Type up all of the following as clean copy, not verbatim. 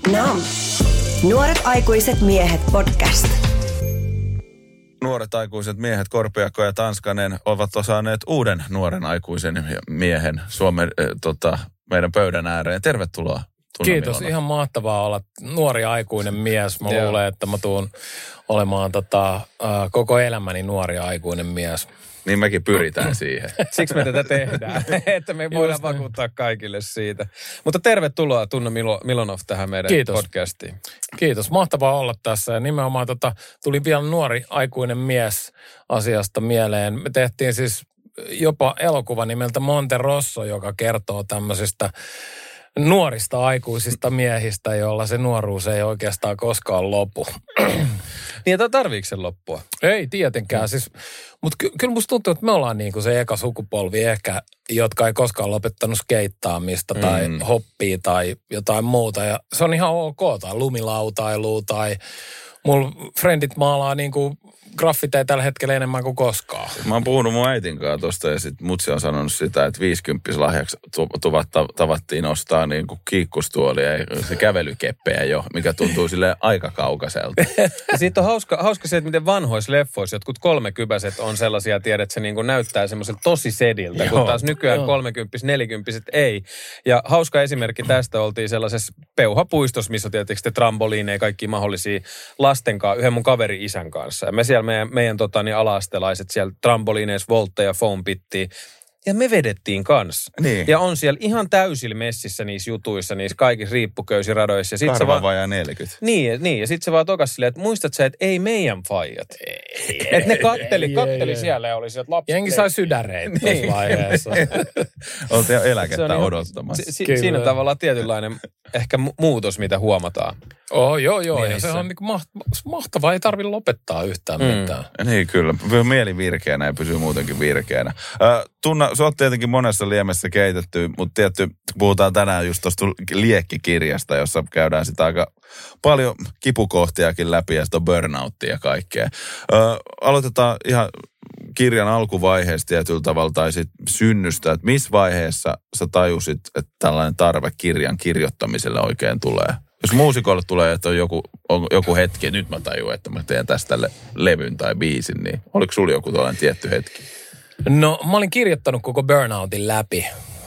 NAM. Nuoret aikuiset miehet podcast. Nuoret aikuiset miehet Korpiakko ja Tanskanen ovat saaneet uuden nuoren aikuisen miehen Suomen meidän pöydän ääreen. Tervetuloa. Kiitos, Milano. Ihan mahtavaa olla nuori aikuinen mies. Mä luulen, että mä tuun olemaan koko elämäni nuori aikuinen mies. Niin mekin pyritään siihen. Siksi me tätä tehdään, että me voidaan vakuuttaa kaikille siitä. Mutta tervetuloa Tunna Milonov tähän meidän podcastiin. Kiitos, mahtavaa olla tässä. Ja nimenomaan tuli vielä nuori aikuinen mies asiasta mieleen. Me tehtiin siis jopa elokuva nimeltä Monte Rosso, joka kertoo tämmöisistä nuorista aikuisista miehistä, joilla se nuoruus ei oikeastaan koskaan lopu. Niin, tarviiko sen loppua? Ei tietenkään. Mutta kyllä musta tuntuu, että me ollaan niinku se eka sukupolvi ehkä, jotka ei koskaan lopettanut skeittaamista tai hoppia tai jotain muuta. Ja se on ihan ok, tai lumilautailu tai mulla frendit maalaa niinku graffiteja tällä hetkellä enemmän kuin koskaan. Mä oon puhunut mun äitin kanssa tosta ja sit mutsi on sanonut sitä, että 50-lahjaksi tavattiin ostaa niinku kiikkustuolia ja se kävelykeppejä jo, mikä tuntuu silleen aika kaukaiselta. Ja siitä on hauska se, että miten vanhoissa leffoissa jotkut 30-vuotiaat on sellaisia, tiedät, että se niinku näyttää semmoiselta tosi sediltä, kun taas nykyään 30-40-vuotiaat ei. Ja hauska esimerkki tästä oltiin sellaisessa peuhapuistossa, missä on tietysti trampoliineja ja kaikki mahdollisia lasten kanssa, yhden mun kaveri isän kanssa. Ja me siellä meidän ala-astelaiset siellä trampoliineissa, voltteja, foam pittiin. Ja me vedettiin kanssa. Niin. Ja on siellä ihan täysillä messissä niissä jutuissa, niissä kaikissa riippuköysiradoissa. Karva vajaa 40. Niin, ja sitten se vaan tokas silleen, että muistat sä, että ei meidän faijat. Että ne katteli siellä ja oli sieltä lapset. Jengi sai sydäreitä tässä vaiheessa. Oltiin jo eläkettä odottamassa. Siinä tavallaan tietynlainen ehkä muutos, mitä huomataan. Joo. Ja se on niin mahtavaa, ei tarvitse lopettaa yhtään mitään. Niin, kyllä. Mieli virkeänä ja pysyy muutenkin virkeänä. Tunna, sä oot tietenkin monessa liemessä keitetty, mutta tietty, puhutaan tänään just tuosta liekkikirjasta, jossa käydään sitä aika paljon kipukohtiakin läpi ja sitä on burnouttia ja kaikkea. Aloitetaan ihan kirjan alkuvaiheesta tietyllä tavalla tai sit synnystä, että missä vaiheessa sä tajusit, että tällainen tarve kirjan kirjoittamiselle oikein tulee? Jos muusikolle tulee, että on joku hetki, että nyt mä tajun, että mä teen tästä levyn tai biisin, niin oliko sulla joku tällainen tietty hetki? No, mä olin kirjoittanut koko burnoutin läpi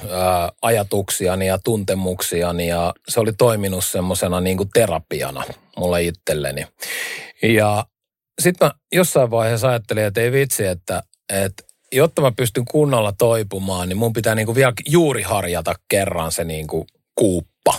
ajatuksiani ja tuntemuksiani ja se oli toiminut semmosena niin kuin terapiana mulle itselleni. Ja sitten mä jossain vaiheessa ajattelin, että ei vitsi, että jotta mä pystyn kunnolla toipumaan, niin mun pitää niin kuin vielä juuri harjata kerran se niin kuin kuuppa.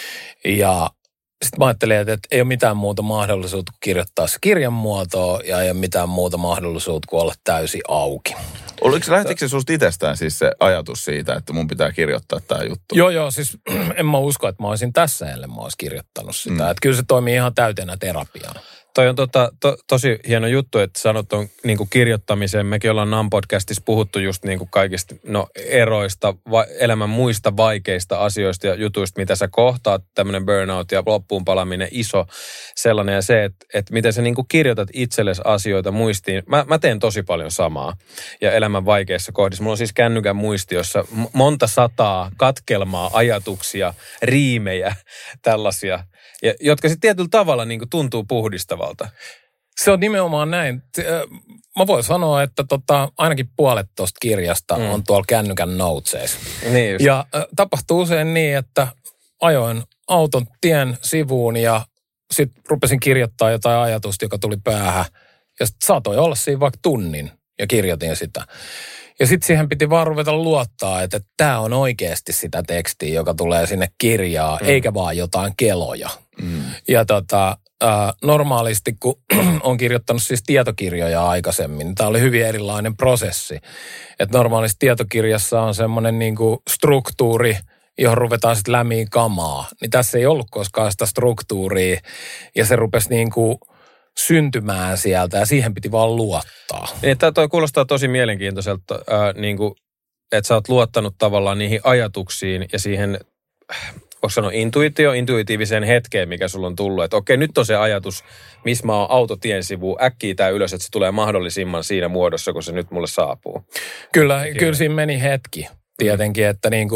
Ja sitten mä ajattelin, että ei ole mitään muuta mahdollisuutta kuin kirjoittaa se kirjan muotoa ja ei ole mitään muuta mahdollisuutta kuin olla täysin auki. Lähtikö se susta itsestään siis se ajatus siitä, että mun pitää kirjoittaa tämä juttu? Joo, siis en mä usko, että mä olisin tässä, ellei mä olisin kirjoittanut sitä. Että kyllä se toimii ihan täytenä terapiana. Toi on tosi hieno juttu, että sanot on niin kuin kirjoittamisen. Mekin ollaan NAM-podcastissa puhuttu just niin kuin kaikista eroista, elämän muista vaikeista asioista ja jutuista, mitä sä kohtaat, tämmöinen burnout ja loppuun palaminen iso sellainen. Ja se, että miten sä niin kuin kirjoitat itsellesi asioita muistiin. Mä teen tosi paljon samaa ja elämän vaikeissa kohdissa. Mulla on siis kännykän muisti, jossa monta sataa katkelmaa, ajatuksia, riimejä, tällaisia. Ja, jotka sitten tietyllä tavalla niin kuin tuntuu puhdistavalta. Se on nimenomaan näin. Mä voin sanoa, että ainakin puolet tuosta kirjasta on tuolla kännykän noteseissa. Niin just. Ja tapahtuu usein niin, että ajoin auton tien sivuun ja sitten rupesin kirjoittaa jotain ajatusta, joka tuli päähän. Ja sitten saatoin olla siinä vaikka tunnin ja kirjoitin sitä. Ja sitten siihen piti vaan ruveta luottaa, että tämä on oikeasti sitä tekstiä, joka tulee sinne kirjaan, eikä vaan jotain keloja. Ja normaalisti, kun on kirjoittanut siis tietokirjoja aikaisemmin, niin tämä oli hyvin erilainen prosessi. Että normaalisti tietokirjassa on semmoinen niinku struktuuri, johon ruvetaan sitten lämiin kamaa. Niin tässä ei ollut koskaan sitä struktuuria ja se rupesi niinku syntymään sieltä ja siihen piti vaan luottaa. Niin, toi kuulostaa tosi mielenkiintoiselta, niin kuin, että sä oot luottanut tavallaan niihin ajatuksiin ja siihen, voiko sanoa intuitiiviseen hetkeen, mikä sulla on tullut. Että okei, nyt on se ajatus, missä mä oon autotien sivuun, äkkiä tää ylös, että se tulee mahdollisimman siinä muodossa, kun se nyt mulle saapuu. Kyllä siinä meni hetki tietenkin, että niin kuin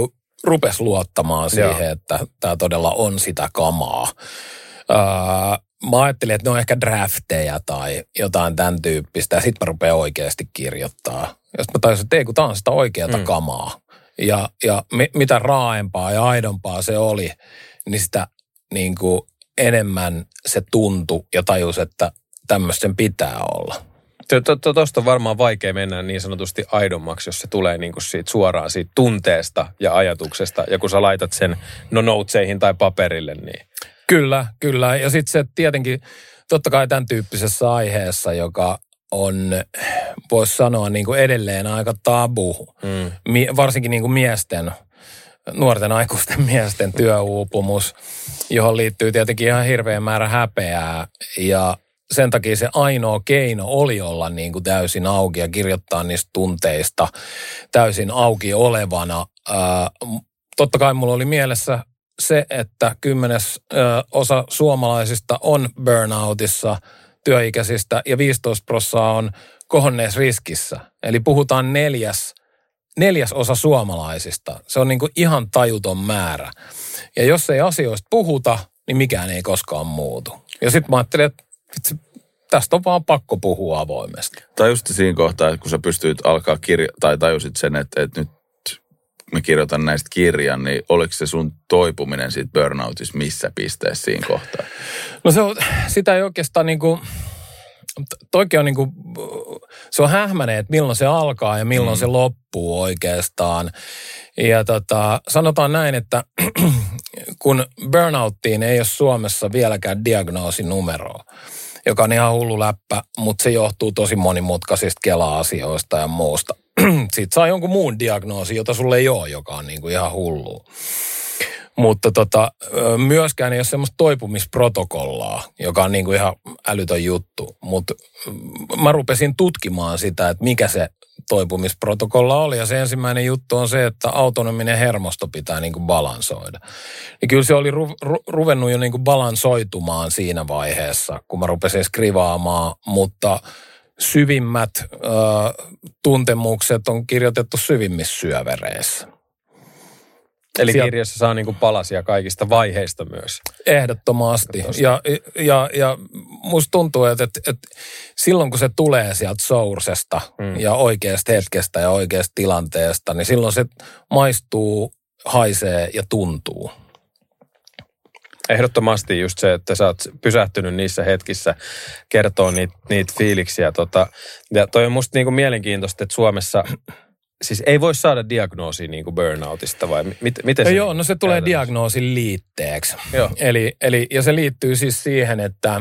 rupesi luottamaan siihen, että tämä todella on sitä kamaa. Mä ajattelin, että ne on ehkä drafteja tai jotain tämän tyyppistä, ja sitten mä rupean oikeasti kirjoittaa. Ja sitten mä tajusin, että ei, kun tämä on sitä oikeata kamaa. Ja mitä raaempaa ja aidompaa se oli, niin sitä niin kuin enemmän se tuntui ja tajus, että tämmöistä sen pitää olla. Tuosta on varmaan vaikea mennä niin sanotusti aidommaksi, jos se tulee niin kuin siitä suoraan siitä tunteesta ja ajatuksesta. Ja kun sä laitat sen notesihin tai paperille, niin... Kyllä. Ja sitten se tietenkin, totta kai tämän tyyppisessä aiheessa, joka on, voisi sanoa niin kuin edelleen aika tabu. Varsinkin niin kuin nuorten aikuisten miesten työuupumus, johon liittyy tietenkin ihan hirveä määrä häpeää. Ja sen takia se ainoa keino oli olla niin kuin täysin auki ja kirjoittaa niistä tunteista täysin auki olevana. Totta kai mulla oli mielessä se, että 10% suomalaisista on burnoutissa työikäisistä ja 15% on kohonneessa riskissä. Eli puhutaan neljäsosa suomalaisista. Se on niin kuin ihan tajuton määrä. Ja jos ei asioista puhuta, niin mikään ei koskaan muutu. Ja sitten mä ajattelin, että tästä on vaan pakko puhua avoimesti. Tai just siinä kohtaa, että kun sä pystyit alkaa tai tajusit sen, että nyt mä kirjoitan näistä kirjan, niin oliko se sun toipuminen siitä burnoutissa missä pisteessä siinä kohtaa? No sitä ei oikeastaan niinku, toikin on niinku, se on hähmäinen, että milloin se alkaa ja milloin se loppuu oikeastaan. Ja sanotaan näin, että kun burnouttiin ei ole Suomessa vieläkään diagnoosinumeroa, joka on ihan hullu läppä, mutta se johtuu tosi monimutkaisista Kela-asioista ja muusta. Sitten saa jonkun muun diagnoosin, jota sulle ei ole, joka on niinku ihan hullu. Mutta myöskään ei ole semmoista toipumisprotokollaa, joka on niinku ihan älytön juttu. Mutta mä rupesin tutkimaan sitä, että mikä se toipumisprotokolla oli. Ja se ensimmäinen juttu on se, että autonominen hermosto pitää niinku balansoida. Ja kyllä se oli ruvennut jo niinku balansoitumaan siinä vaiheessa, kun mä rupesin skrivaamaan, mutta syvimmät tuntemukset on kirjoitettu syvimmissä syövereissä. Eli kirjassa saa niin kuin palasia kaikista vaiheista myös. Ehdottomasti. Ja musta tuntuu, että silloin kun se tulee sieltä sourcesta ja oikeasta hetkestä ja oikeasta tilanteesta, niin silloin se maistuu, haisee ja tuntuu. Ehdottomasti just se, että sä oot pysähtynyt niissä hetkissä, kertoo niitä fiiliksiä. Ja toi on musta niinku mielenkiintoista, että Suomessa siis ei voi saada diagnoosia niinku burnoutista vai miten se? Joo, no se tulee diagnoosin liitteeksi. Joo. Eli ja se liittyy siis siihen, että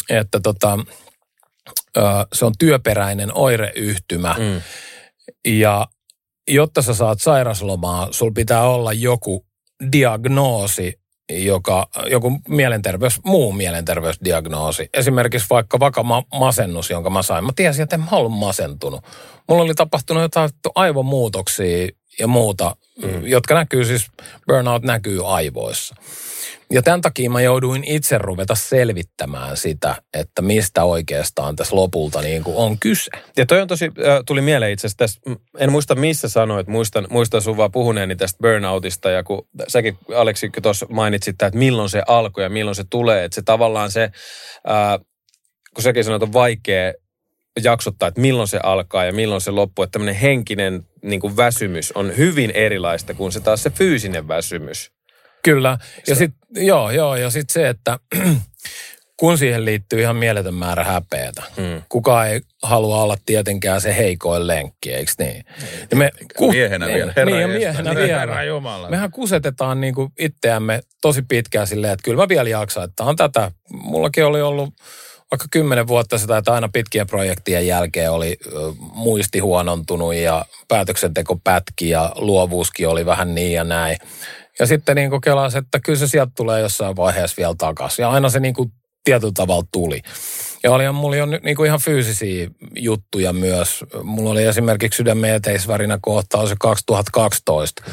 se on työperäinen oireyhtymä. Ja jotta sä saat sairaslomaa, sulla pitää olla joku diagnoosi, joku muu mielenterveysdiagnoosi. Esimerkiksi vaikka masennus, jonka mä sain. Mä tiesin, että en mä ollut masentunut. Mulla oli tapahtunut jotain aivomuutoksia ja muuta, jotka näkyy siis, burnout näkyy aivoissa. Ja tämän takia mä jouduin itse ruveta selvittämään sitä, että mistä oikeastaan tässä lopulta niin kuin on kyse. Ja toi on tuli mieleen itse asiassa tässä, en muista missä sanoit, muistan sun vaan puhuneeni tästä burnoutista, ja kun säkin Aleksi tuossa mainitsit, että milloin se alkoi ja milloin se tulee, että se tavallaan se, kun säkin sanoit, on vaikea jaksottaa, että milloin se alkaa ja milloin se loppuu, että tämmöinen henkinen niin kuin väsymys on hyvin erilaista kuin se taas se fyysinen väsymys. Kyllä. Ja sitten ja sit se, että kun siihen liittyy ihan mieletön määrä häpeätä. Kukaan ei halua olla tietenkään se heikoin lenkki, eikö niin? Miehenä vielä. Miehenä vielä. Mehän kusetetaan niinku itseämme tosi pitkään silleen, että kyllä mä vielä jaksan, että on tätä. Mullakin oli ollut vaikka 10 vuotta sitä, että aina pitkien projektien jälkeen oli muisti huonontunut ja päätöksenteko pätki ja luovuuskin oli vähän niin ja näin. Ja sitten niin kuin kelasi, että kyllä se sieltä tulee jossain vaiheessa vielä takaisin. Ja aina se niin kuin tietyllä tavalla tuli. Ja mulla oli niin kuin ihan fyysisiä juttuja myös. Mulla oli esimerkiksi sydämen eteisvärinä kohtaus 2012.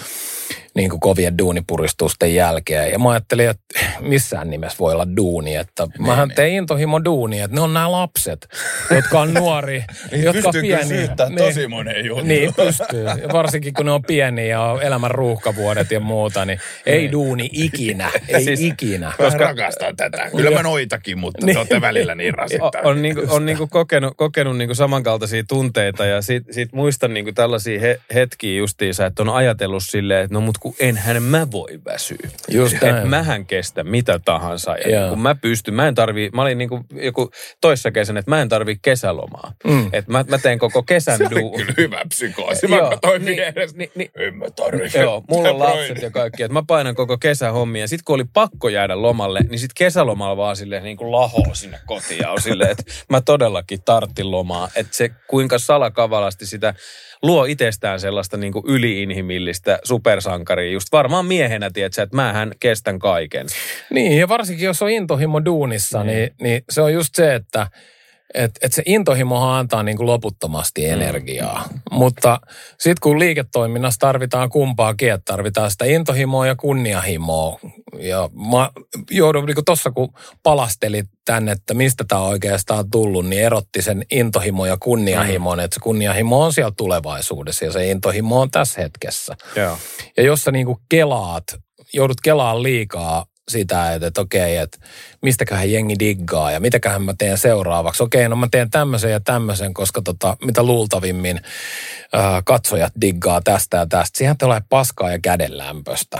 niin kuin kovien duunipuristusten jälkeen. Ja mä ajattelin, että missään nimessä voi olla duuni. Että mähän tein intohimo duuni, että ne on nämä lapset, jotka on nuori, jotka on pieniä. Syyttää tosi monen juttu. Niin, pystyy. Ja varsinkin kun ne on pieniä ja on elämän ruuhkavuodet ja muuta, niin ei duuni ikinä. Ei siis, ikinä. Koska rakastan tätä. Kyllä mä noitakin, mutta te olette välillä niin rasittaa. On niinku kokenut niinku samankaltaisia tunteita ja sit muistan niinku tällaisia hetkiä justiinsa, että on ajatellut silleen, että no mut kun enhän mä voi väsyä. Just että mähän kestä mitä tahansa. Ja kun mä pystyn, mä olin niinku joku toissa kesänä, että mä en tarvii kesälomaa. Että mä teen koko kesän Se on kyllä hyvä psykoosi. Mä katsoin vierestä. En mä tarvii. Joo, mulla on lapset ja kaikki. Että mä painan koko kesän hommia. Ja sit kun oli pakko jäädä lomalle, niin sit kesälomalla vaan silleen niin kuin lahoo sinne kotiin. Ja on silleen, että mä todellakin tarttin lomaa. Että se kuinka salakavalasti sitä luo itsestään sellaista niin kuin yliinhimillistä supersankaria. Just varmaan miehenä, tiedätkö, että mähän kestän kaiken. Niin, ja varsinkin jos on intohimo duunissa, niin se on just se, että se intohimohan antaa niin kuin loputtomasti energiaa. Mutta sitten kun liiketoiminnassa tarvitaan kumpaakin, että tarvitaan sitä intohimoa ja kunnianhimoa. Ja mä joudun niin kuin tuossa, kun palastelit tänne, että mistä tämä oikeastaan tullut, niin erotti sen intohimo ja kunnianhimon. Että se kunnianhimo on siellä tulevaisuudessa ja se intohimo on tässä hetkessä. Joo. Ja jos sä niin kuin joudut kelaamaan liikaa sitä, että okei, että mistäköhän jengi diggaa ja mitäköhän mä teen seuraavaksi. Okei, no mä teen tämmöisen ja tämmöisen, koska mitä luultavimmin katsojat diggaa tästä ja tästä. Siihen tulee paskaa ja kädenlämpöstä.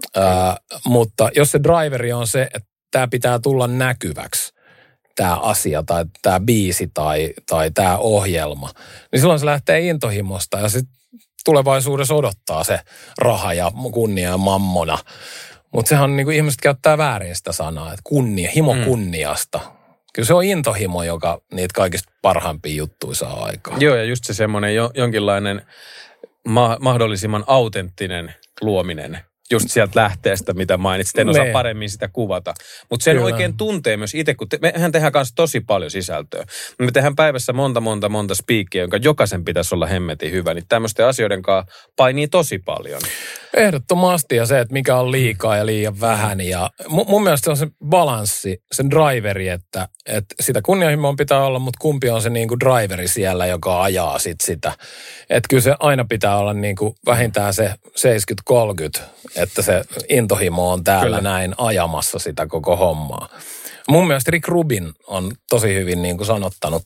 Mutta jos se driveri on se, että tämä pitää tulla näkyväksi, tämä asia tai tämä biisi tai tämä ohjelma, niin silloin se lähtee intohimosta ja sitten tulevaisuudessa odottaa se raha ja kunnia ja mammona. Mutta sehän on niin kuin ihmiset käyttää väärin sitä sanaa, että himo kunniasta. Kyllä se on intohimo, joka niitä kaikista parhaimpia juttuja saa aikaan. Joo, ja just se semmoinen jonkinlainen mahdollisimman autenttinen luominen. Just sieltä lähteestä, mitä mainitsit. En osaa paremmin sitä kuvata. Mutta sen oikein tuntee myös itse, kun mehän tehdään kanssa tosi paljon sisältöä. Me tehdään päivässä monta spiikkiä, jonka jokaisen pitäisi olla hemmetin hyvä. Niin tämmöisten asioiden kanssa painii tosi paljon. Ehdottomasti, ja se, että mikä on liikaa ja liian vähän. Ja mun mielestä se on se balanssi, sen driveri, että sitä kunnianhimoa pitää olla, mutta kumpi on se niin kuin driveri siellä, joka ajaa sitä. Että kyllä se aina pitää olla niin kuin vähintään se 70-30, että se intohimo on täällä näin ajamassa sitä koko hommaa. Mun mielestä Rick Rubin on tosi hyvin niin kuin sanottanut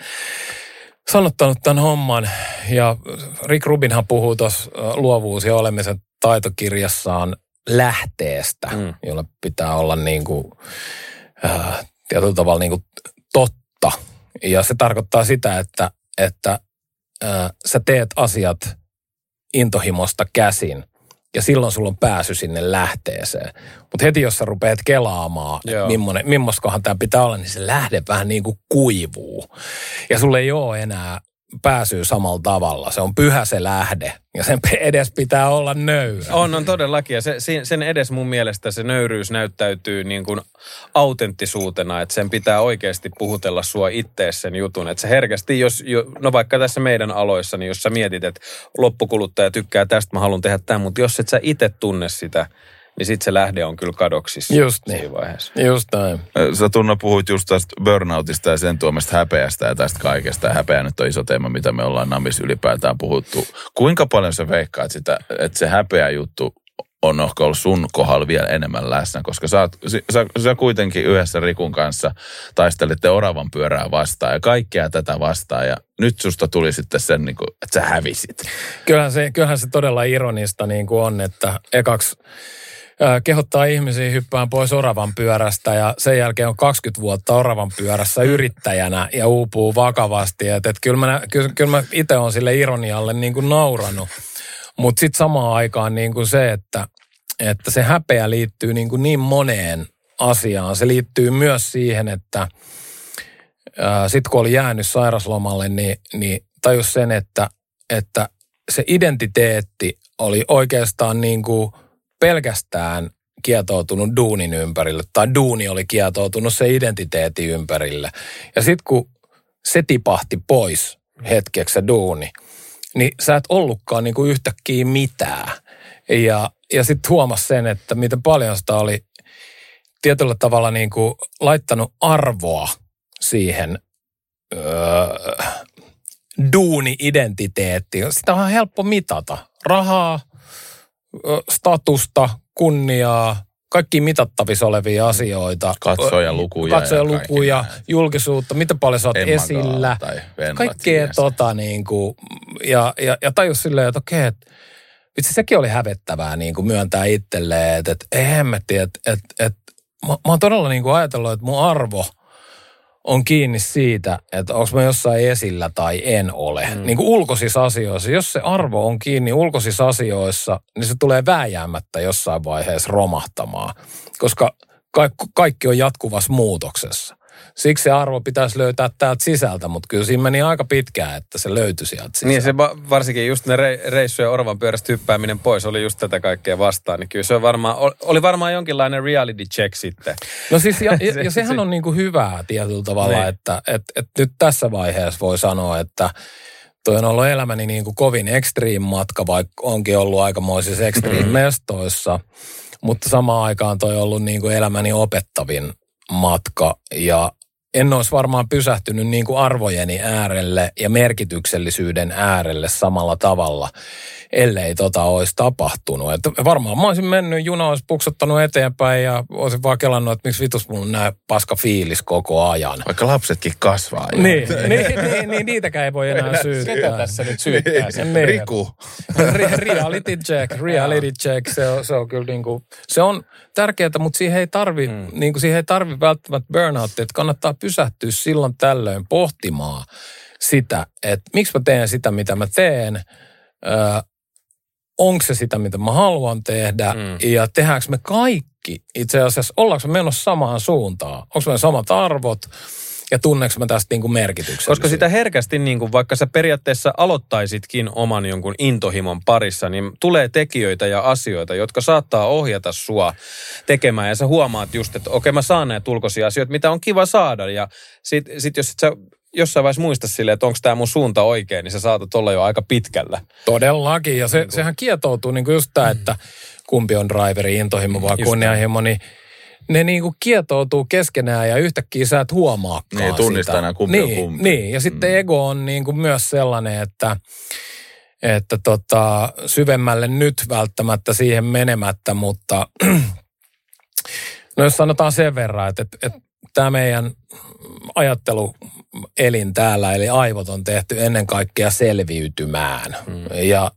tämän homman. Ja Rick Rubinhan puhuu tuossa luovuus- ja olemisen taitokirjassaan lähteestä, jolla pitää olla niin kuin, tietyllä tavalla niin kuin totta. Ja se tarkoittaa sitä, että sä teet asiat intohimosta käsin. Ja silloin sulla on pääsy sinne lähteeseen. Mutta heti jos sä rupeat kelaamaan, mimmoskohan tämä pitää olla, niin se lähde vähän niin kuin kuivuu. Ja sulla ei ole enää pääsyä samalla tavalla. Se on pyhä se lähde. Ja sen edes pitää olla nöyrä. On todellakin. Ja sen edes mun mielestä se nöyryys näyttäytyy niin kuin autenttisuutena. Että sen pitää oikeasti puhutella sua ittees sen jutun. Että se herkästi, no vaikka tässä meidän aloissa, niin jos sä mietit, että loppukuluttaja tykkää tästä, mä haluan tehdä tämän. Mutta jos et sä itse tunne sitä, niin sitten se lähde on kyllä kadoksissa. Just niin. Siinä vaiheessa. Just näin. Sä Tunna puhuit just tästä burnoutista ja sen tuomasta häpeästä ja tästä kaikesta. Ja häpeä nyt on iso teema, mitä me ollaan NAMIssa ylipäätään puhuttu. Kuinka paljon sä veikkaat sitä, että se häpeä juttu on ehkä ollut sun kohdalla vielä enemmän läsnä? Koska sä kuitenkin yhdessä Rikun kanssa taistelitte oravan pyörää vastaan ja kaikkea tätä vastaan. Ja nyt susta tuli sitten sen, niin kuin, että sä hävisit. Kyllähän se todella ironista niin kuin on, että ekaksi kehottaa ihmisiä hyppään pois oravan pyörästä ja sen jälkeen on 20 vuotta oravan pyörässä yrittäjänä ja uupuu vakavasti. Että kyllä mä itse olen sille ironialle niin kuin nauranut. Mutta sitten samaan aikaan niin kuin se, että se häpeä liittyy niin moneen asiaan. Se liittyy myös siihen, että sitten kun oli jäänyt sairaslomalle, niin tajus sen, että se identiteetti oli oikeastaan niin kuin pelkästään kietoutunut duunin ympärille, tai duuni oli kietoutunut se identiteetin ympärille. Ja sitten kun se tipahti pois hetkeksi se duuni, niin sä et ollutkaan niinku yhtäkkiä mitään. Ja sitten huomasi sen, että miten paljon sitä oli tietyllä tavalla niin kuin laittanut arvoa siihen duuni-identiteettiin. Sitä on helppo mitata. Rahaa, statusta, kunniaa, kaikki mitattavissa olevia asioita. Katsojalukuja, julkisuutta, miten paljon sä oot esillä. Kaikkea niin kuin, ja tajus silleen, että okei, että vitsi sekin oli hävettävää niin kuin myöntää itselleen, että ei hemmetti, että mä oon todella niin kuin ajatellut, että mun arvo on kiinni siitä, että onko mä jossain esillä tai en ole. Niin kuin ulkoisissa asioissa. Jos se arvo on kiinni ulkoisissa asioissa, niin se tulee vääjäämättä jossain vaiheessa romahtamaan. Koska kaikki on jatkuvassa muutoksessa. Siksi se arvo pitäisi löytää täältä sisältä, mutta kyllä siinä meni aika pitkään, että se löytyi sieltä sisältä. Niin se varsinkin just ne reissujen orvan pyörästä hyppääminen pois oli just tätä kaikkea vastaan. Niin kyllä se oli varmaan jonkinlainen reality check sitten. No siis ja sehän on niin kuin hyvää tietyllä tavalla, että nyt tässä vaiheessa voi sanoa, että toi on ollut elämäni niin kuin kovin extreme matka, vaikka onkin ollut aikamoisissa extreme mestoissa, mutta samaan aikaan toi on ollut niin kuin elämäni opettavin matka ja en olisi varmaan pysähtynyt niin kuin arvojeni äärelle ja merkityksellisyyden äärelle samalla tavalla, ellei olisi tapahtunut. Että varmaan mä olisin mennyt, juna olisi puksottanut eteenpäin ja olisin vaan kelannut, että miksi vitus mulla on näin paska fiilis koko ajan. Vaikka lapsetkin kasvaa. Niin, niitäkään ei voi enää syyttää. Ketä tässä nyt syyttää? Riku. Reality check. Se on kyllä niin kuin, se on tärkeää, mutta siihen ei tarvi, niin kuin siihen ei tarvi välttämättä burnouttia, että kannattaa pysähtyä silloin tällöin pohtimaan sitä, että miksi mä teen sitä, mitä mä teen, onko se sitä, mitä mä haluan tehdä ja tehdäänkö me kaikki itse asiassa, ollaanko me menossa samaan suuntaan, onko meillä samat arvot ja tunneeko mä tästä niin kuin merkityksen. Koska sitä herkästi, niin kuin, vaikka sä periaatteessa aloittaisitkin oman jonkun intohimon parissa, niin tulee tekijöitä ja asioita, jotka saattaa ohjata sua tekemään. Ja sä huomaat just, että okei, mä saan näitä ulkoisia asioita, mitä on kiva saada. Ja sit jos et sä jossain vaiheessa muista silleen, että onko tämä mun suunta oikein, niin sä saatat olla jo aika pitkällä. Todellakin. Ja sehän kietoutuu niin kuin just tämä, että kumpi on driveri, intohimo vai kunnianhimo, niin ne niinku kietoutuu keskenään ja yhtäkkiä sä et huomaakaan niin, tunnistaa sitä. Nämä kumpi on kumpi. Niin, ja sitten ego on niinku myös sellainen, että syvemmälle nyt välttämättä siihen menemättä, mutta no jos sanotaan sen verran, että tämä meidän ajatteluelin täällä, eli aivot on tehty ennen kaikkea selviytymään. Ja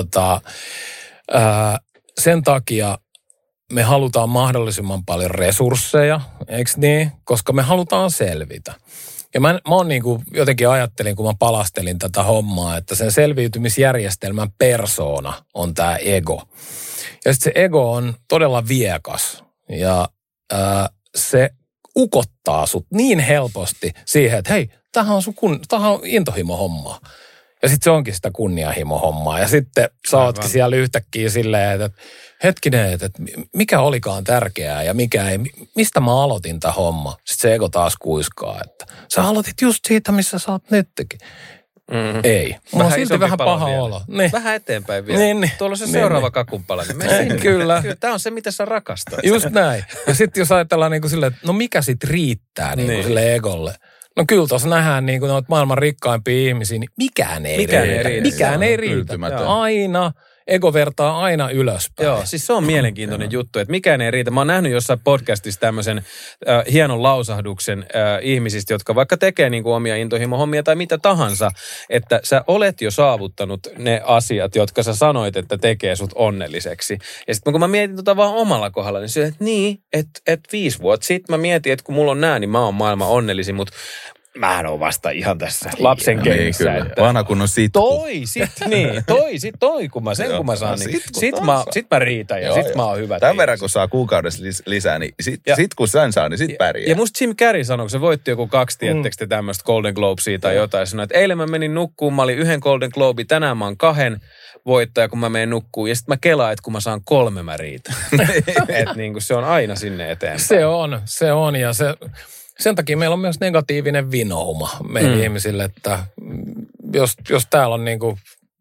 sen takia me halutaan mahdollisimman paljon resursseja, eikö niin? Koska me halutaan selvitä. Ja mä oon niin kuin jotenkin ajattelin, kun mä palastelin tätä hommaa, että sen selviytymisjärjestelmän persoona on tämä ego. Ja sitten se ego on todella viekas ja se ukottaa sut niin helposti siihen, että hei, tämähän on intohimo-hommaa. Ja sitten se onkin sitä kunnianhimo-hommaa. Ja sitten sä ootkin siellä yhtäkkiä silleen, että hetkinen, että mikä olikaan tärkeää ja mikä ei, mistä mä aloitin tämä homma. Sitten se ego taas kuiskaa, että sä aloitit just siitä, missä sä oot nytkin. Ei. Mulla on silti vähän paha olo. Niin. Vähän eteenpäin vielä. Niin. Tuolla on se seuraava kakunpala. Kyllä. Tämä on se, mitä sä rakastat. Just näin. Ja sitten jos ajatellaan niin kuin silleen, että no mikä sit riittää niin kuin sille egolle. No kyllä tuossa nähdään niin kuin maailman rikkaimpia ihmisiä, niin mikään ei riitä. Aina. Ego vertaa aina ylöspäin. Joo, siis se on mielenkiintoinen juttu, että mikään ei riitä. Mä oon nähnyt jossain podcastissa tämmöisen hienon lausahduksen ihmisistä, jotka vaikka tekee niin kuin omia intohimo-hommia tai mitä tahansa, että sä olet jo saavuttanut ne asiat, jotka sä sanoit, että tekee sut onnelliseksi. Ja sitten kun mä mietin vaan omalla kohdalla, niin se, että että 5 vuotta sitten mä mietin, että kun mulla on nää, niin mä oon maailman onnellisin, mutta mähän on vasta ihan tässä lapsen kengissä. Vanha kun on sitku. Toi, kun mä saan, niin sit mä riitän ja sit mä oon hyvä. Tämän verran, kun saa kuukaudessa lisää, niin sit kun sen saa, niin sit pärjää. Ja musta Jim Carrey sanoi, kun se voitti joku 2, tiettekö te tämmöistä Golden Globesia tai jotain, sanoi, että eilen mä menin nukkuun, mä olin 1 Golden Globe, tänään mä oon 2 voittaja, kun mä menen nukkuun. Ja sitten mä kelaan, että kun mä saan 3, mä riitän. Että niin kuin se on aina sinne eteenpäin. Se on ja sen takia meillä on myös negatiivinen vinouma meidän ihmisille, että jos täällä on niin kuin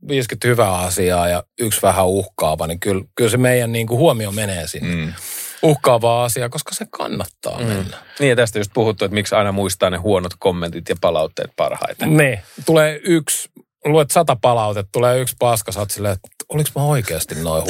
50 hyvää asiaa ja 1 vähän uhkaava, niin kyllä se meidän niin kuin huomio menee sinne. Uhkaavaa asiaa, koska se kannattaa mennä. Niin ja tästä just puhuttu, että miksi aina muistaa ne huonot kommentit ja palautteet parhaiten. Ne, tulee luet 100 palautetta, tulee 1 paska, sä oot silleen, että oliks mä oikeasti noin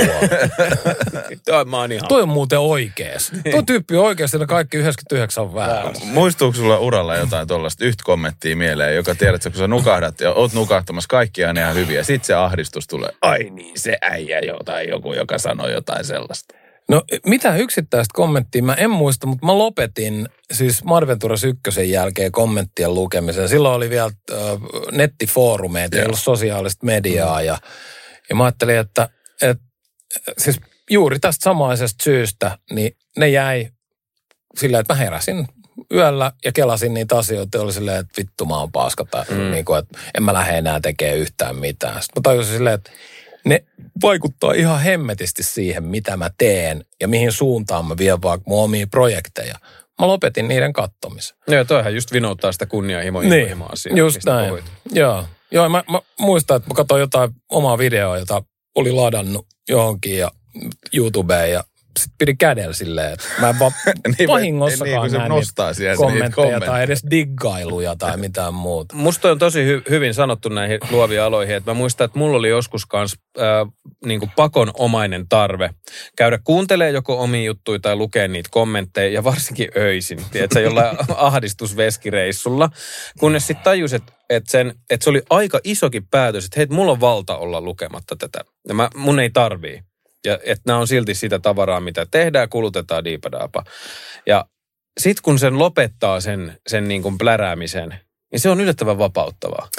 huono? Toi on muuten oikees. Tuo tyyppi on oikeasti, ne kaikki 99 on väärässä. Muistuuko sulla uralla jotain tuollaista yhtä kommenttia mieleen, joka tiedät, kun sä nukahdat ja oot nukahtamassa, kaikki on ihan hyviä. Sitten se ahdistus tulee, ai niin, se äijä jotain, joku, joka sanoi jotain sellaista. No mitä yksittäistä kommenttia mä en muista, mutta mä lopetin siis Marventuras 1 jälkeen kommenttien lukemisen. Silloin oli vielä nettifoorumeita, ei ollut sosiaalista mediaa ja mä ajattelin, että siis juuri tästä samaisesta syystä, niin ne jäi silleen, että mä heräsin yöllä ja kelasin niitä asioita ja oli silleen, että vittu mä oon paska tai niin kuin, että en mä lähde enää tekemään yhtään mitään. Sitten mä tajusin silleen, että ne vaikuttaa ihan hemmetisti siihen, mitä mä teen ja mihin suuntaan mä vien vaikka mun omia projekteja. Mä lopetin niiden kattomisen. Joo, toihan just vinouttaa sitä kunnianhimoa asiaa. Niin, just näin. Joo, mä muistan, että mä katsoin jotain omaa videoa, jota oli ladannut johonkin ja YouTubeen ja sitten pidin kädellä silleen, että mä en vaan vahingossakaan näin niitä kommentteja tai edes diggailuja tai mitään muuta. Musta on tosi hyvin sanottu näihin luoviin aloihin, että mä muistan, että mulla oli joskus kans niinku pakonomainen tarve käydä kuuntelemaan joko omia juttuja tai lukea niitä kommentteja ja varsinkin öisin, tiedätkö, jollain ahdistusveskireissulla, kunnes sitten tajus, että se oli aika isokin päätös, että hei, mulla on valta olla lukematta tätä ja mun ei tarvii. Ja että nämä on silti sitä tavaraa, mitä tehdään ja kulutetaan diipadaapa. Ja sitten kun sen lopettaa sen niin kuin pläräämisen, niin se on yllättävän vapauttavaa.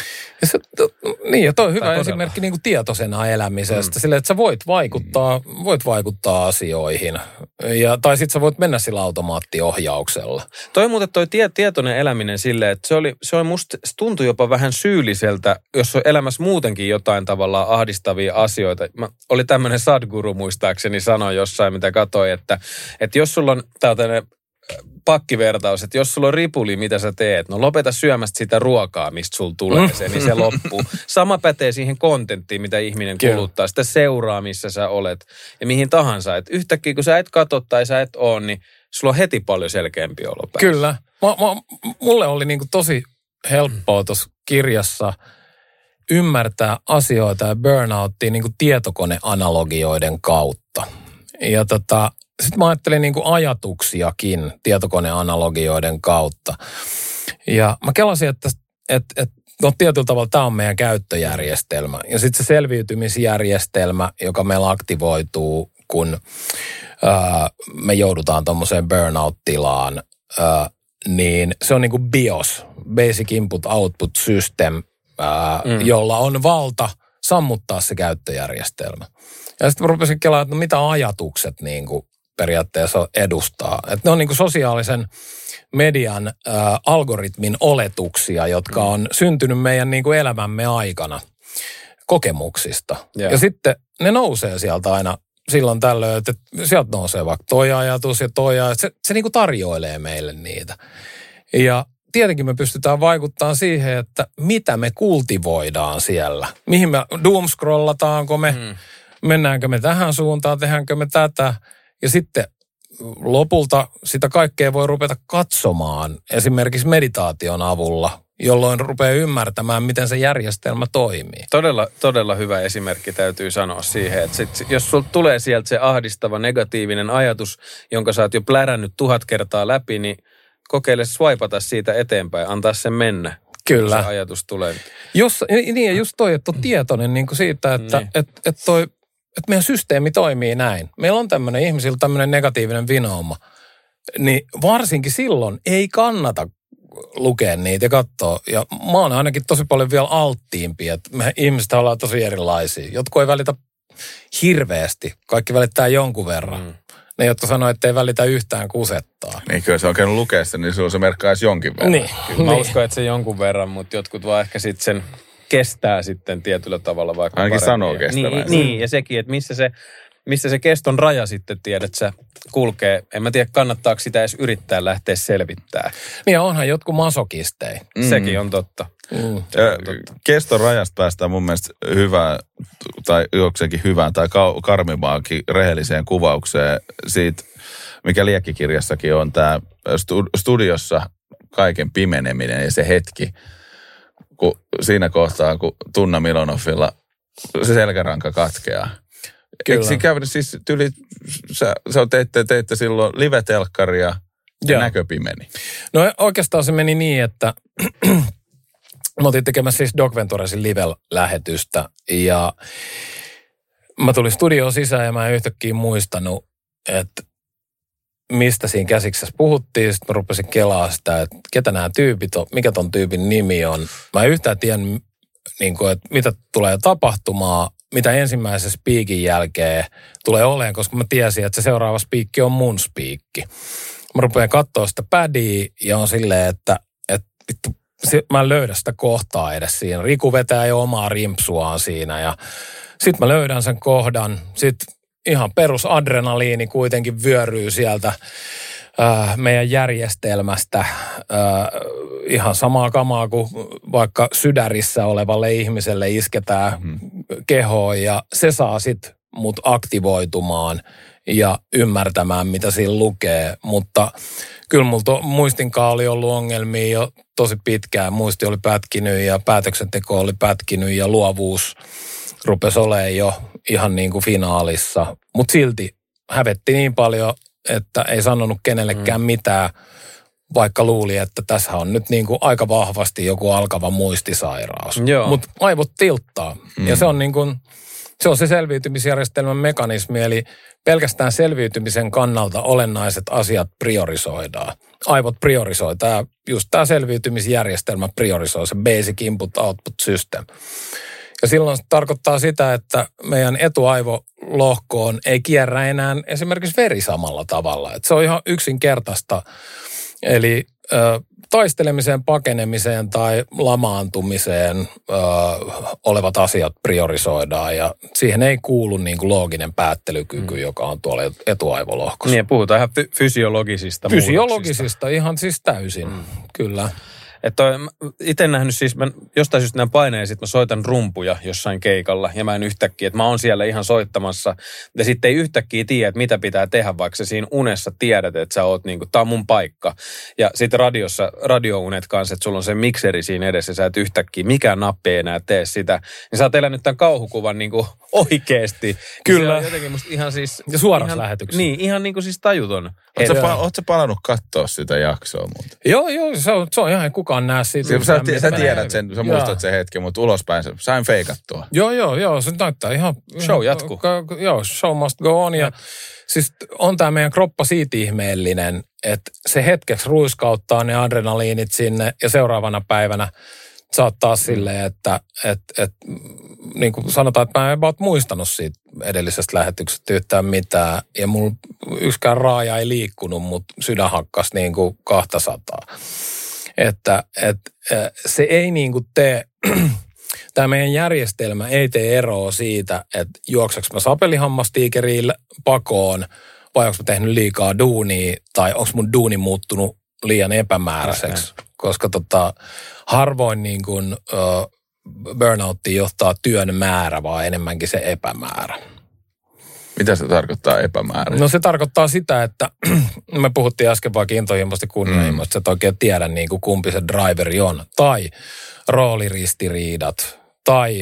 Ja toi on hyvä esimerkki niin kuin tietoisena elämisestä. Silleen, että sä voit vaikuttaa asioihin. Tai sitten sä voit mennä sillä automaattiohjauksella. Toi tietoinen eläminen silleen, että se tuntui jopa vähän syylliseltä, jos on elämässä muutenkin jotain tavallaan ahdistavia asioita. Oli tämmöinen Sadhguru muistaakseni sanoi jossain, mitä katsoi, että jos sulla on tällainen pakkivertaus, että jos sulla on ripuli, mitä sä teet, no lopeta syömästä sitä ruokaa, mistä sulla tulee se, niin se loppuu. Sama pätee siihen kontenttiin, mitä ihminen kuluttaa, sitä seuraa, missä sä olet ja mihin tahansa. Että yhtäkkiä, kun sä et katso tai sä et ole, niin sulla on heti paljon selkeämpi olo päässä. Kyllä. Mulle oli niinku tosi helppoa tuossa kirjassa ymmärtää asioita ja burnouttia niinku tietokoneanalogioiden kautta. Ja sitten mä ajattelin niin kuin ajatuksiakin tietokoneanalogioiden kautta. Ja mä kelasin, että tietyllä tavalla tämä on meidän käyttöjärjestelmä. Ja sitten se selviytymisjärjestelmä, joka meillä aktivoituu, kun me joudutaan tuommoiseen burnout-tilaan, niin se on niin kuin BIOS, Basic Input Output System, jolla on valta sammuttaa se käyttöjärjestelmä. Ja sitten mä rupesin kelaamaan, että mitä ajatukset niin kuin periaatteessa edustaa. Että ne on niin kuin sosiaalisen median algoritmin oletuksia, jotka on syntynyt meidän niin kuin elämämme aikana kokemuksista. Yeah. Ja sitten ne nousee sieltä aina silloin tällöin, että sieltä nousee vaikka toi ajatus ja toi ajatus. Se niin kuin tarjoilee meille niitä. Ja tietenkin me pystytään vaikuttamaan siihen, että mitä me kultivoidaan siellä. Mihin me doomscrollataanko me, mennäänkö me tähän suuntaan, tehdäänkö me tätä. Ja sitten lopulta sitä kaikkea voi rupeta katsomaan esimerkiksi meditaation avulla, jolloin rupeaa ymmärtämään, miten se järjestelmä toimii. Todella hyvä esimerkki täytyy sanoa siihen, että jos sulla tulee sieltä se ahdistava negatiivinen ajatus, jonka sä oot jo plärännyt 1000 kertaa läpi, niin kokeile swipata siitä eteenpäin, antaa sen mennä. Kyllä. Se ajatus tulee. Niin ja just toi, että on tietoinen niin kuin siitä, että että meidän systeemi toimii näin. Meillä on ihmisillä tämmöinen negatiivinen vinouma. Niin varsinkin silloin ei kannata lukea niitä ja katsoa. Ja mä oon ainakin tosi paljon vielä alttiimpi, että me ihmiset ollaan tosi erilaisia. Jotkut ei välitä hirveästi. Kaikki välittää jonkun verran. Ne, jotka sanoo, että ei välitä yhtään kusettaa. Niin kyllä se on käynyt lukea sitä, niin se merkkaisi jonkin verran. Niin. Mä uskon, että se jonkun verran, mutta jotkut vaan ehkä sitten sen kestää sitten tietyllä tavalla vaikka ainakin paremmin. Sanoo kestävän. Niin, ja sekin, että missä se keston raja sitten, tiedät sä, kulkee. En mä tiedä, kannattaako sitä edes yrittää lähteä selvittämään. Niin, onhan jotkut masokisteja. Sekin on totta. Keston rajasta päästään mun mielestä hyvään, tai jokseenkin hyvään, tai karmivaakin rehelliseen kuvaukseen siitä, mikä liekkikirjassakin on tämä studiossa kaiken pimeneminen ja se hetki, kun siinä kohtaa, kun Tunna Milonovilla se selkäranka katkeaa. Eikö siinä käynyt siis teitte silloin live-telkkaria ja näkö pimeni? No oikeastaan se meni niin, että me oltiin tekemässä siis Doc Venturesin live-lähetystä ja mä tulin studioon sisään ja mä en yhtäkkiä muistanut, että mistä siinä käsiksessä puhuttiin. Sitten mä rupesin kelaa sitä, että ketä nämä tyypit on, mikä ton tyypin nimi on. Mä en yhtään tiedä, niin kuin, että mitä tulee tapahtumaan, mitä ensimmäisen spiikin jälkeen tulee olemaan, koska mä tiesin, että se seuraava spiikki on mun spiikki. Mä rupean katsoa sitä pädiä ja on silleen, että mä en löydä sitä kohtaa edes siinä. Riku vetää jo omaa rimpsuaan siinä ja sit mä löydän sen kohdan. Sitten ihan perusadrenaliini kuitenkin vyöryy sieltä meidän järjestelmästä. Ihan samaa kamaa kuin vaikka sydärissä olevalle ihmiselle isketään kehoon ja se saa sitten mut aktivoitumaan ja ymmärtämään, mitä siinä lukee. Mutta kyllä mulla muistinkaan oli ollut ongelmia jo tosi pitkään. Muisti oli pätkinyt ja päätöksenteko oli pätkinyt ja luovuus rupesi olemaan jo ihan niin kuin finaalissa. Mutta silti hävetti niin paljon, että ei sanonut kenellekään mitään, vaikka luuli, että tässä on nyt niin kuin aika vahvasti joku alkava muistisairaus. Mutta aivot tilttaa. Ja se on niin kuin, se on se selviytymisjärjestelmän mekanismi, eli pelkästään selviytymisen kannalta olennaiset asiat priorisoidaan. Aivot priorisoi. Just tämä selviytymisjärjestelmä priorisoi, se basic input-output system. Ja silloin se tarkoittaa sitä, että meidän etuaivolohkoon ei kierrä enää esimerkiksi veri samalla tavalla. Että se on ihan yksinkertaista. Eli taistelemiseen, pakenemiseen tai lamaantumiseen olevat asiat priorisoidaan ja siihen ei kuulu niin kuin looginen päättelykyky, joka on tuolla etuaivolohkossa. Niin, puhutaan ihan fysiologisista muutoksista. Fysiologisista, ihan siis täysin, kyllä. Että itse nähnyt siis, mä jostain syystä näin paineen, sit mä soitan rumpuja jossain keikalla ja mä en yhtäkkiä, että mä oon siellä ihan soittamassa ja sitten ei yhtäkkiä tiedä, että mitä pitää tehdä, vaikka sä siinä unessa tiedät, että sä oot niinku, tää on mun paikka. Ja sitten radiounet kanssa, että sulla on se mikseri siinä edessä, sä et yhtäkkiä, mikään nappi ei enää tee sitä, niin sä oot elänyt tämän kauhukuvan niinku oikeesti. Kyllä. Se on jotenkin musta ihan siis... Ja suorassa lähetyksessä. Niin, ihan niinku siis tajuton. Ootko sä palannut katsoa sitä jaksoa muuten? Joo, se on ihan kukaan näe siitä. Sä tiedät sen, sä muistat sen hetken, mutta ulospäin sain feikattua. Joo, se näyttää ihan... Show jatkuu. Joo, show must go on. Ja siis on tämä meidän kroppa siitä ihmeellinen, että se hetkeksi ruiskauttaa ne adrenaliinit sinne ja seuraavana päivänä saattaa silleen, että niin kuin sanotaan, että mä en vaan muistanut siitä edellisestä lähetyksestä yhtään mitään. Ja mulla yksikään raaja ei liikkunut, mutta sydän hakkasi niin kuin 200. Että se ei niin kuin tee, tämä meidän järjestelmä ei tee eroa siitä, että juokseks mä sapelihammastiikeriin pakoon vai onko mä tehnyt liikaa duunia tai onko mun duuni muuttunut liian epämääräiseksi. Koska harvoin niin kuin, burnouttiin johtaa työn määrä, vaan enemmänkin se epämäärä. Mitä se tarkoittaa epämäärä? No se tarkoittaa sitä, että me puhuttiin äsken vaikka intohimoista kunnianhimoista, että et oikein tiedä niin kuin kumpi se driveri on. Tai rooliristiriidat, tai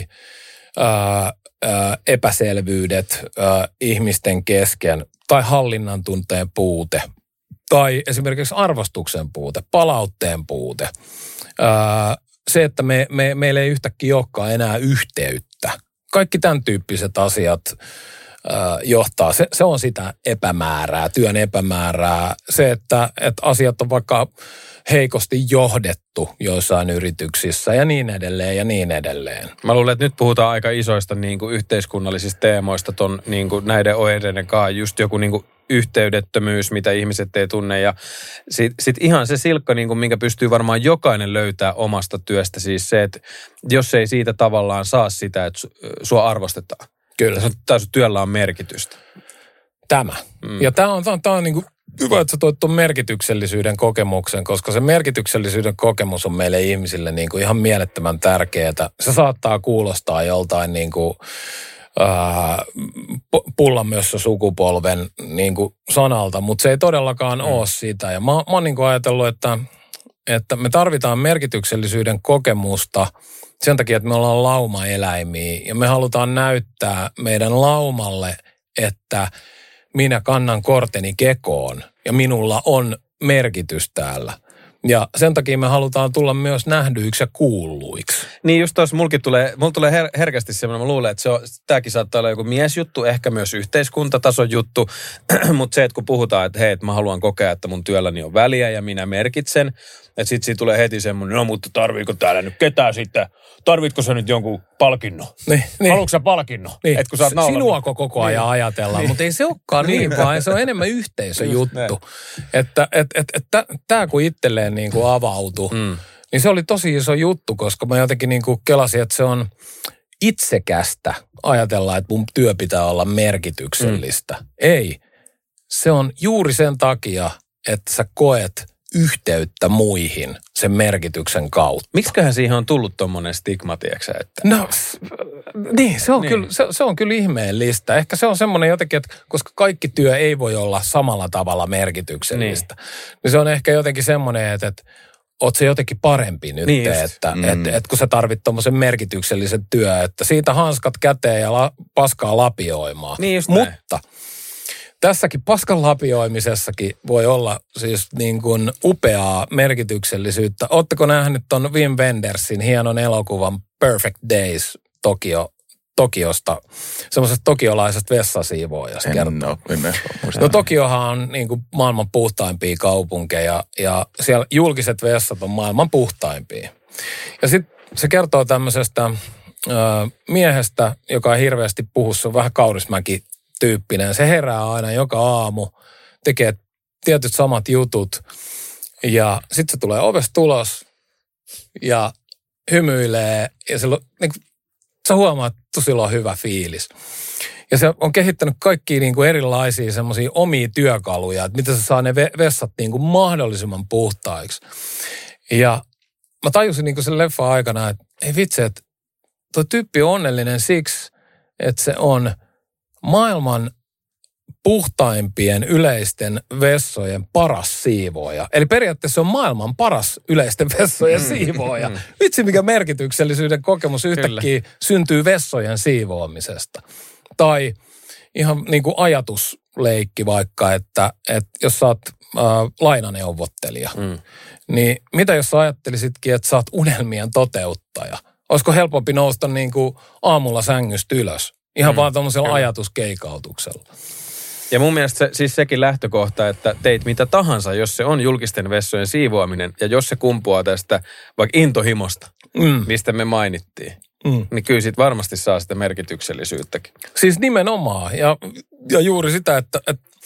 epäselvyydet ihmisten kesken, tai hallinnan tunteen puute, tai esimerkiksi arvostuksen puute, palautteen puute. Se, että meillä ei yhtäkkiä olekaan enää yhteyttä. Kaikki tämän tyyppiset asiat johtaa. Se on sitä epämäärää, työn epämäärää. Se, että asiat on vaikka heikosti johdettu joissain yrityksissä ja niin edelleen ja niin edelleen. Mä luulen, että nyt puhutaan aika isoista niin kuin yhteiskunnallisista teemoista ton, niin kuin näiden oireiden kanssa. Just joku niin kuin yhteydettömyys, mitä ihmiset ei tunne. Ja sit ihan se silkka, niin kuin, minkä pystyy varmaan jokainen löytää omasta työstä. Siis se, että jos ei siitä tavallaan saa sitä, että sua arvostetaan. Kyllä. Tämä sun työllä on merkitystä. Tämä. Ja tämä on niin kuin hyvä, että sä toit tuon merkityksellisyyden kokemuksen, koska se merkityksellisyyden kokemus on meille ihmisille niin kuin ihan mielettömän tärkeää. Se saattaa kuulostaa joltain niin kuin pullamössö sukupolven niin kuin sanalta, mutta se ei todellakaan ole sitä. Ja mä oon niin kuin ajatellut, että me tarvitaan merkityksellisyyden kokemusta sen takia, että me ollaan laumaeläimiä ja me halutaan näyttää meidän laumalle, että minä kannan korteni kekoon ja minulla on merkitys täällä. Ja sen takia me halutaan tulla myös nähdyiksi ja kuulluiksi. Niin just tuossa mulla tulee herkästi semmoinen, mä luulen, että tämäkin saattaa olla joku miesjuttu, ehkä myös yhteiskuntatason juttu, mutta se, että kun puhutaan, että hei, että mä haluan kokea, että mun työlläni on väliä ja minä merkitsen, että sitten siitä tulee heti semmoinen, no mutta tarviiko täällä nyt ketään sitten, tarvitko sä nyt jonkun palkinnon? Niin. Haluatko sä palkinnon? Niin. Et kun sä oot sinuako koko ajan ajatellaan, mutta ei se olekaan niin, vaan se on enemmän yhteisöjuttu. Että tämä kun itselleen niin kuin avautui, niin se oli tosi iso juttu, koska mä jotenkin niin kuin kelasin, että se on itsekästä ajatella, että mun työ pitää olla merkityksellistä. Ei. Se on juuri sen takia, että sä koet yhteyttä muihin sen merkityksen kautta. Miksiköhän siihen on tullut tommonen stigma, tiiäksä, että... No, niin, se on, niin. Kyllä, se on kyllä ihmeellistä. Ehkä se on semmoinen jotenkin, että koska kaikki työ ei voi olla samalla tavalla merkityksellistä, niin se on ehkä jotenkin semmoinen, että oot se jotenkin parempi nyt, niin että kun sä tarvit tommosen merkityksellisen työn, että siitä hanskat käteen ja paskaa lapioimaan. Niin just mutta tässäkin paskan lapioimisessakin voi olla siis niin kuin upeaa merkityksellisyyttä. Ootteko nähnyt ton Wim Wendersin hienon elokuvan Perfect Days Tokiosta, semmoisesta tokiolaisesta vessasiivoojasta kertoo? No Tokiohan on niin kuin maailman puhtaimpia kaupunkeja ja siellä julkiset vessat on maailman puhtaimpia. Ja sitten se kertoo tämmöisestä miehestä, joka on hirveästi puhussa, vähän Kaurismäki-tyyppinen. Se herää aina joka aamu, tekee tietyt samat jutut ja sitten se tulee ovesta ulos ja hymyilee ja silloin, niin kuin, sä huomaat, että sillä on hyvä fiilis. Ja se on kehittänyt kaikkia niin kuin erilaisia semmoisia omia työkaluja, että miten se saa ne vessat niin kuin mahdollisimman puhtaiksi. Ja mä tajusin niin kuin sen leffan aikana, että ei vitsi, että toi tyyppi on onnellinen siksi, että se on maailman puhtaimpien yleisten vessojen paras siivooja. Eli periaatteessa se on maailman paras yleisten vessojen siivooja. Vitsi, mikä merkityksellisyyden kokemus yhtäkkiä syntyy vessojen siivoamisesta. Tai ihan niin kuin ajatusleikki vaikka, että jos sä oot lainaneuvottelija, niin mitä jos sä ajattelisitkin, että sä oot unelmien toteuttaja? Olisiko helpompi nousta niin kuin aamulla sängystä ylös? Ihan vaan tommosella ajatuskeikautuksella. Ja mun mielestä siis sekin lähtökohta, että teit mitä tahansa, jos se on julkisten vessojen siivoaminen ja jos se kumpuaa tästä vaikka intohimosta, mistä me mainittiin, niin kyllä siitä varmasti saa sitä merkityksellisyyttäkin. Siis nimenomaan. Ja juuri sitä, että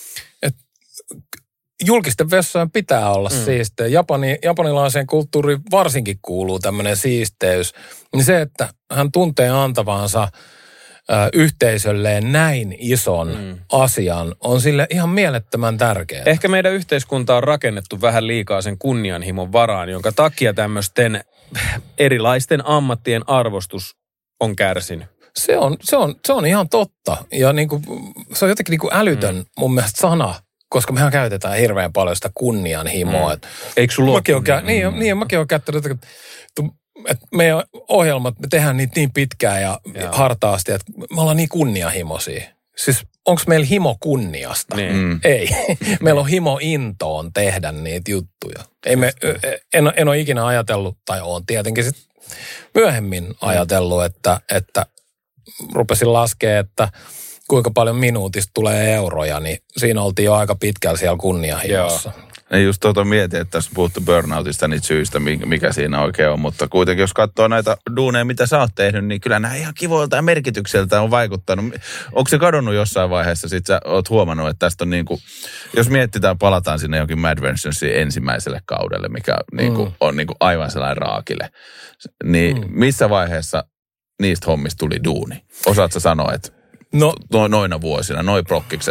julkisten vessojen pitää olla siistejä. Japanilaiseen kulttuuriin varsinkin kuuluu tämmöinen siisteys. Niin se, että hän tuntee antavansa yhteisölleen näin ison asian on sille ihan mielettömän tärkeää. Ehkä meidän yhteiskunta on rakennettu vähän liikaa sen kunnianhimon varaan, jonka takia tämmöisten erilaisten ammattien arvostus on kärsinyt. Se on ihan totta. Ja niin kuin, se on jotenkin niin kuin älytön mun mielestä sana, koska mehän käytetään hirveän paljon sitä kunnianhimoa. Eikö sulla ole? Niin, mäkin olen käyttänyt, että meidän ohjelmat, me tehdään niitä niin pitkään ja hartaasti, että me ollaan niin kunnianhimoisia. Siis onko meillä himo kunniasta? Ei. Meillä on himo intoon tehdä niitä juttuja. En ole ikinä ajatellut, tai olen tietenkin sit myöhemmin ajatellut, että rupesin laskemaan, että kuinka paljon minuutista tulee euroja, niin siinä oltiin jo aika pitkällä siellä kunnianhimossa. Ei just mietin, että tässä puhuttu burnoutista niitä syistä, mikä siinä oikein on, mutta kuitenkin jos katsoo näitä duuneja, mitä sä oot tehnyt, niin kyllä nämä ihan kivoilta ja merkitykseltä on vaikuttanut. Onko se kadonnut jossain vaiheessa, sit sä oot huomannut, että tästä on niin kuin, jos mietitään, palataan sinne jonkin Mad Venturesin ensimmäiselle kaudelle, mikä niin kuin, on niin kuin aivan sellainen raakille, niin missä vaiheessa niistä hommista tuli duuni? Osaatko sanoa, että noina vuosina, noi prokkikset?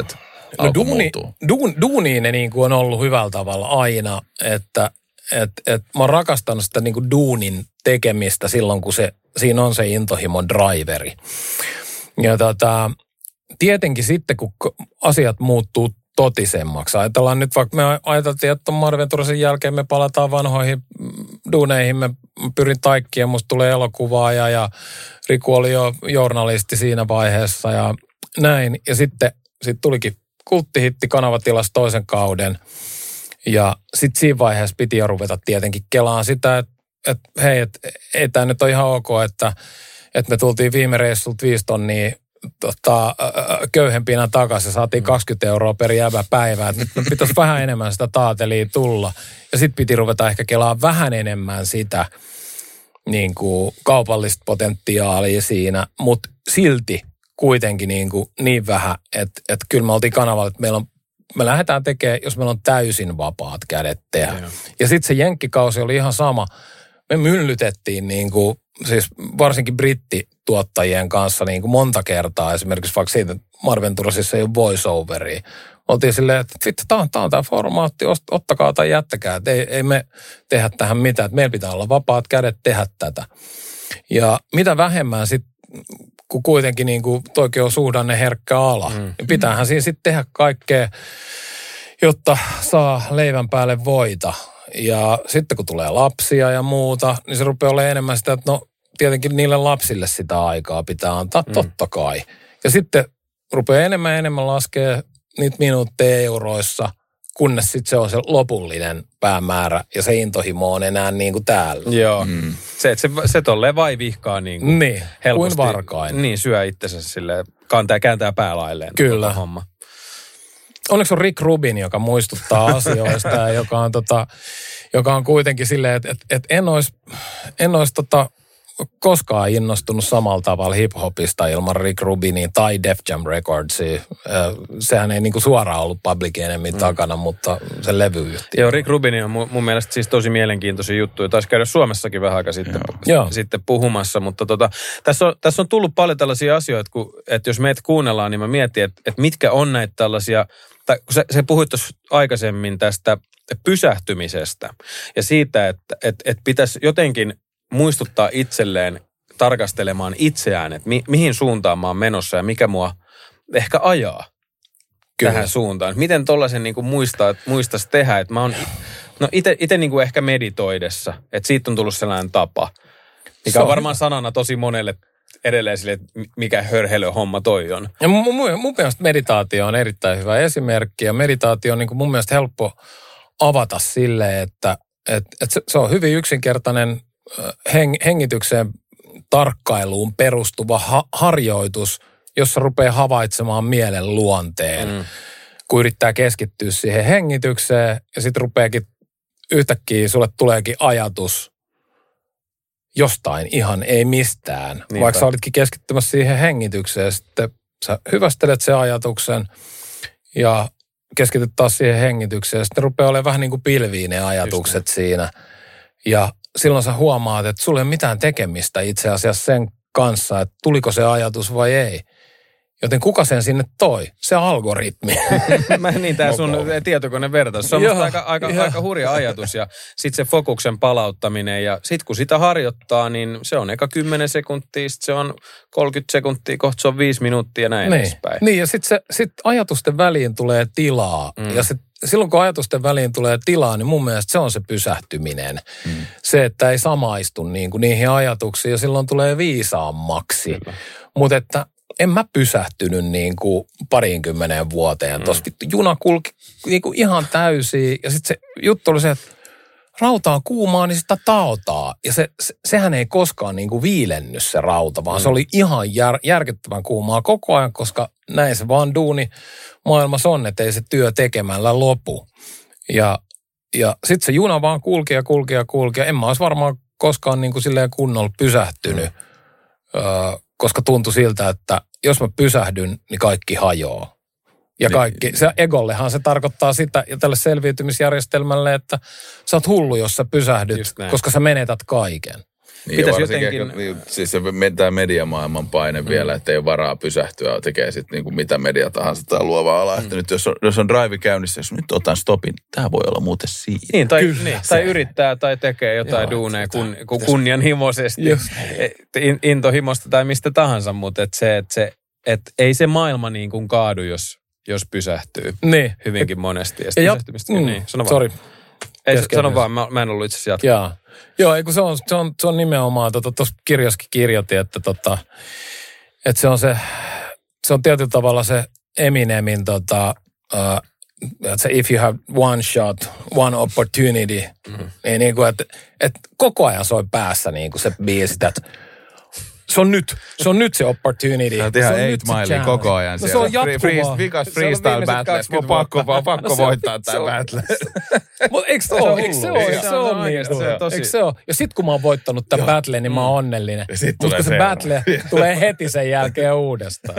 alkoi muuttua? Duuniin ne niin kuin on ollut hyvällä tavalla aina, että mä oon rakastanut sitä niin kuin duunin tekemistä silloin, kun siinä on se intohimon driveri. Ja tietenkin sitten, kun asiat muuttuu totisemmaksi. Ajatellaan nyt, vaikka me ajateltiin, että Marventurasin jälkeen me palataan vanhoihin duuneihin, me pyrin taikkiin, musta tulee elokuvaaja ja Riku oli jo journalisti siinä vaiheessa ja näin. Ja sitten tulikin kulttihitti, kanava tilasi toisen kauden ja sitten siinä vaiheessa piti jo ruveta tietenkin kelaan sitä, että hei, ei tämä nyt ole ihan ok, että me tultiin viime reissulta 5 tonnia köyhempinä takaisin ja saatiin 20 € per jäbä päivää. Nyt pitäisi vähän enemmän sitä taatelia tulla. Ja sitten piti ruveta ehkä kelaa vähän enemmän sitä niin kuin kaupallista potentiaalia siinä, mutta silti kuitenkin niin vähän, että kyllä me oltiin kanavalla, että me lähdetään tekemään, jos meillä on täysin vapaat kädet tehdä. Ja sitten se jenkkikausi oli ihan sama. Me myllytettiin siis varsinkin brittituottajien kanssa monta kertaa, esimerkiksi vaikka siitä, että Marventurasissa ei ole voice-overia. Oltiin silleen, että vittu, tämä on tämä formaatti, ottakaa tai jättäkää, että ei me tehdä tähän mitään, että meillä pitää olla vapaat kädet tehdä tätä. Ja mitä vähemmän sitten, kun kuitenkin toikin on suhdanne herkkä ala, niin pitäähän siinä sitten tehdä kaikkea, jotta saa leivän päälle voita. Ja sitten kun tulee lapsia ja muuta, niin se rupeaa olemaan enemmän sitä, että no tietenkin niille lapsille sitä aikaa pitää antaa, totta kai. Ja sitten rupeaa enemmän laskea niitä minuutteja euroissa, kunnes sitten se on se lopullinen päämäärä ja se intohimo on enää niin kuin täällä. Joo. Se tolleen vai vihkaa niin kuin niin, helposti. kuin varkain. Niin, syö itsensä silleen, kääntää päälailleen. Kyllä. Homma. Onneksi on Rick Rubin, joka muistuttaa asioista ja joka on kuitenkin silleen, että en olisi koskaan innostunut samalla tavalla hip-hopista ilman Rick Rubinia tai Def Jam Recordsia. Sehän ei suoraan ollut Public Enemy takana, mutta se levyyhtiö. Joo, Rick Rubin on mun mielestä siis tosi mielenkiintoisia juttuja. Taisi käydä Suomessakin vähän aikaa sitten puhumassa, mutta tässä on tullut paljon tällaisia asioita, että jos meitä kuunnellaan, niin mä mietin, että mitkä on näitä tällaisia, tai kun sä puhuit tuossa aikaisemmin tästä pysähtymisestä ja siitä, että pitäisi jotenkin muistuttaa itselleen tarkastelemaan itseään, että mihin suuntaan mä oon menossa ja mikä mua ehkä ajaa tähän suuntaan. Miten tollaisen muistaisi tehdä, että mä oon itse ehkä meditoidessa, että siitä on tullut sellainen tapa, mikä on varmaan sanana tosi monelle edelleen sille, että mikä hörhelöhomma toi on. Ja mun mielestä meditaatio on erittäin hyvä esimerkki ja meditaatio on mun mielestä helppo avata silleen, että se on hyvin yksinkertainen hengitykseen tarkkailuun perustuva harjoitus, jossa rupeaa havaitsemaan mielen luonteen, kun yrittää keskittyä siihen hengitykseen ja sitten rupeakin yhtäkkiä, sulle tuleekin ajatus jostain ihan ei mistään. Niinpä. Vaikka sä olitkin keskittymässä siihen hengitykseen, sitten sä hyvästelet sen ajatuksen ja keskityt taas siihen hengitykseen. Sitten rupeaa olemaan vähän niin kuin pilviin ne ajatukset siinä. Ja silloin sä huomaat, että sulla ei ole mitään tekemistä itse asiassa sen kanssa, että tuliko se ajatus vai ei. Joten kuka sen sinne toi? Se algoritmi. Niin, tämä sun tietokone vertaus. Se on musta aika hurja ajatus. Ja sitten se fokuksen palauttaminen. Ja sitten kun sitä harjoittaa, niin se on eka 10 sekuntia, sitten se on 30 sekuntia, kohta se on 5 minuuttia ja näin edespäin. Niin, ja sitten ajatusten väliin tulee tilaa. Ja silloin kun ajatusten väliin tulee tilaa, niin mun mielestä se on se pysähtyminen. Se, että ei samaistu niihin ajatuksiin ja silloin tulee viisaammaksi. Mutta että en mä pysähtynyt 20 vuoteen. Tuossa juna kulki ihan täysin. Ja sitten se juttu oli se, että rauta on kuumaa, niin sitä taotaa. Ja sehän ei koskaan viilennyt se rauta, vaan se oli ihan järkyttävän kuumaa koko ajan, koska näin se vaan duuni maailmassa on, että ei se työ tekemällä lopu. Ja sitten se juna vaan kulki. En mä olisi varmaan koskaan silleen kunnolla pysähtynyt, koska tuntui siltä, että jos mä pysähdyn, niin kaikki hajoaa. Ja kaikki, se egollehan se tarkoittaa sitä, ja tälle selviytymisjärjestelmälle, että sä oot hullu, jos sä pysähdyt, koska sä menetät kaiken. Niin Pitäisi jotenkin... Siis se tämä mediamaailman paine vielä, että ei ole varaa pysähtyä, tekee sitten niinku mitä media tahansa tai luova ala. Että nyt jos on drive käynnissä, jos nyt otan stopin, tämä voi olla muuten siinä. Niin, tai yrittää tai tekee jotain duuneja kunnianhimoisesti, intohimosta tai mistä tahansa, mutta että ei se maailma niin kuin kaadu, jos pysähtyy hyvinkin monesti. Ja sano vaan. Sorry. Sano vaan, mä en ollut itse asiassa jatkaa. Joo, eikö se on nimenomaan, tuossa kirjassakin kirjoitin, että se on tietyllä tavalla se Eminemin se if you have one shot, one opportunity, niin kuin, että koko ajan soi päässä niin kuin se biisi, että se on nyt se opportunity. Sä oot ihan 8 Milea koko ajan siellä. Se on jatkuvaa. Vikas freestyle battle. Pakko voittaa tää battle. Mutta eikö se ole? Ja sit kun mä oon voittanut tämän battlen, niin mä oon onnellinen. Mutta se battle tulee heti sen jälkeen uudestaan.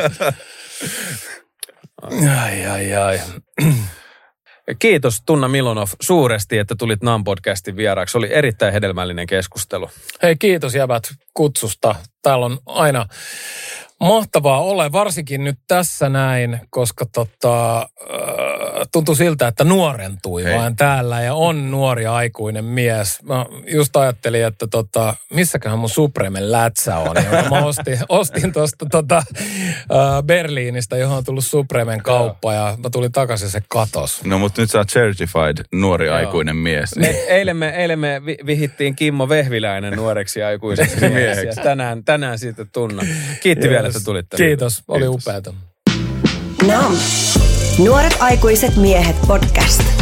Ai. Kiitos Tunna Milonov suuresti, että tulit NAM-podcastin vieraaksi. Oli erittäin hedelmällinen keskustelu. Hei, kiitos jäbät kutsusta. Täällä on aina mahtavaa olla, varsinkin nyt tässä näin, koska tuntuu siltä, että nuorentui vaan täällä ja on nuori aikuinen mies. Mä just ajattelin, että missäköhän mun Supremen lätsä on, jonka mä ostin tuosta Berliinistä, johon on tullut Supremen kauppa ja mä tulin takaisin, se katos. No mutta nyt sä oot certified nuori aikuinen mies. Eilen me vihittiin Kimmo Vehviläinen nuoreksi aikuiseksi mieheksi. Tänään siitä Tunna. Kiitti vielä, että tulitte. Kiitos, oli upeata. NAM. Nuoret aikuiset miehet podcast.